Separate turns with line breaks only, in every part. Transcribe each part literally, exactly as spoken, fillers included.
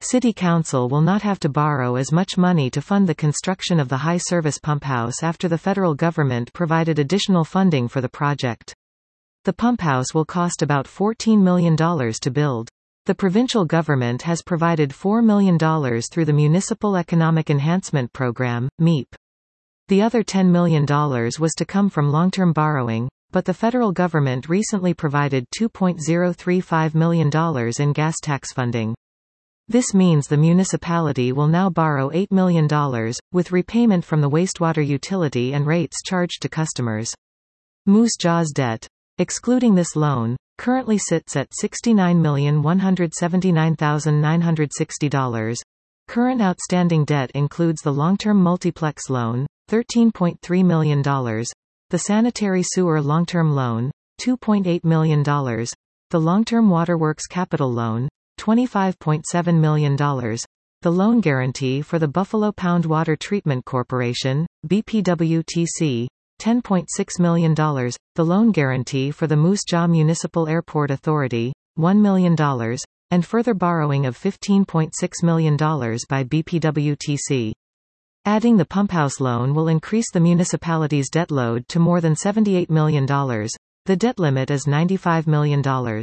City Council will not have to borrow as much money to fund the construction of the high-service pumphouse after the federal government provided additional funding for the project. The pumphouse will cost about fourteen million dollars to build. The provincial government has provided four million dollars through the Municipal Economic Enhancement Program, M E P. The other ten million dollars was to come from long-term borrowing, but the federal government recently provided two point zero three five million dollars in gas tax funding. This means the municipality will now borrow eight million dollars, with repayment from the wastewater utility and rates charged to customers. Moose Jaw's debt, excluding this loan, currently sits at sixty-nine million one hundred seventy-nine thousand nine hundred sixty dollars. Current outstanding debt includes the long-term multiplex loan, thirteen point three million dollars, the sanitary sewer long-term loan, two point eight million dollars, the long-term waterworks capital loan, twenty-five point seven million dollars, the loan guarantee for the Buffalo Pound Water Treatment Corporation, B P W T C, ten point six million dollars, the loan guarantee for the Moose Jaw Municipal Airport Authority, one million dollars, and further borrowing of fifteen point six million dollars by B P W T C. Adding the pumphouse loan will increase the municipality's debt load to more than seventy-eight million dollars. The debt limit is ninety-five million dollars.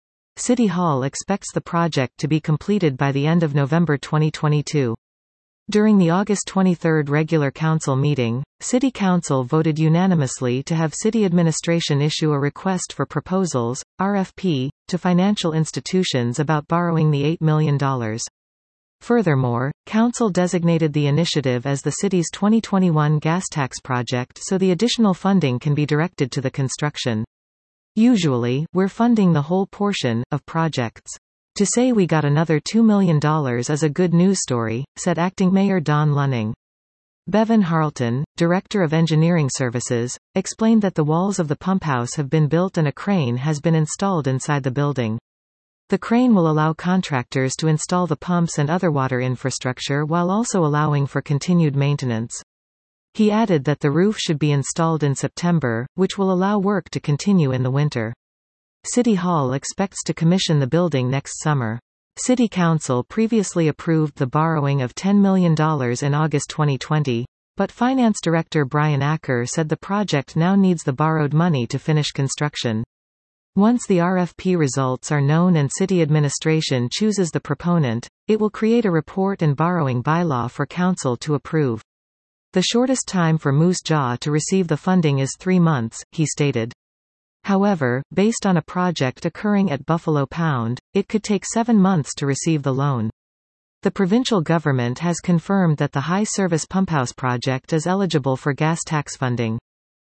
City Hall expects the project to be completed by the end of November twenty twenty-two. During the August twenty-third regular council meeting, City Council voted unanimously to have city administration issue a request for proposals, R F P, to financial institutions about borrowing the eight million dollars. Furthermore, Council designated the initiative as the city's twenty twenty-one gas tax project so the additional funding can be directed to the construction. Usually, we're funding the whole portion of projects. To say we got another two million dollars is a good news story, said Acting Mayor Don Lunning. Bevan Harleton, Director of Engineering Services, explained that the walls of the pumphouse have been built and a crane has been installed inside the building. The crane will allow contractors to install the pumps and other water infrastructure while also allowing for continued maintenance. He added that the roof should be installed in September, which will allow work to continue in the winter. City Hall expects to commission the building next summer. City Council previously approved the borrowing of ten million dollars in August twenty twenty, but Finance Director Brian Acker said the project now needs the borrowed money to finish construction. Once the R F P results are known and city administration chooses the proponent, it will create a report and borrowing bylaw for Council to approve. The shortest time for Moose Jaw to receive the funding is three months, he stated. However, based on a project occurring at Buffalo Pound, it could take seven months to receive the loan. The provincial government has confirmed that the high-service pumphouse project is eligible for gas tax funding.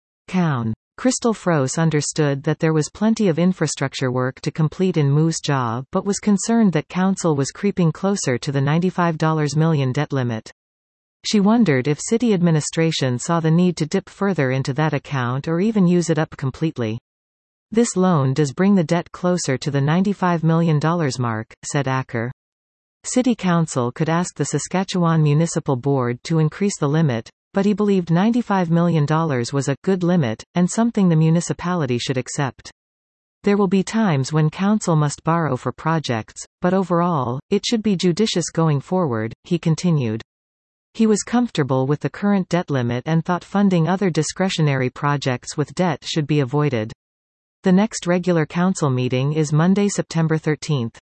Coun. Crystal Froese understood that there was plenty of infrastructure work to complete in Moose Jaw but was concerned that Council was creeping closer to the ninety-five million dollars debt limit. She wondered if city administration saw the need to dip further into that account or even use it up completely. This loan does bring the debt closer to the ninety-five million dollars mark, said Acker. City Council could ask the Saskatchewan Municipal Board to increase the limit, but he believed ninety-five million dollars was a good limit, and something the municipality should accept. There will be times when Council must borrow for projects, but overall, it should be judicious going forward, he continued. He was comfortable with the current debt limit and thought funding other discretionary projects with debt should be avoided. The next regular council meeting is Monday, September thirteenth.